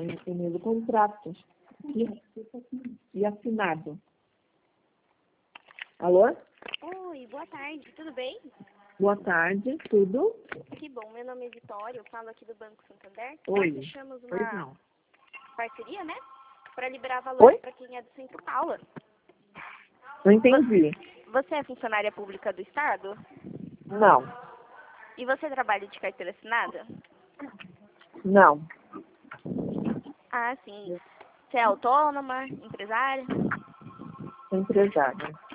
primeiro contrato e assinado. Alô? Oi, boa tarde, tudo bem? Boa tarde, tudo? Que bom, meu nome é Vitória, eu falo aqui do Banco Santander. Oi. Nós fechamos Pois uma não. parceria, né? Para liberar valores Oi? para quem é do Centro Paula. Não entendi. Você é funcionária pública do Estado? Não, E você trabalha de carteira assinada? não. Ah, sim. Você é autônoma, empresária? Sou empresária.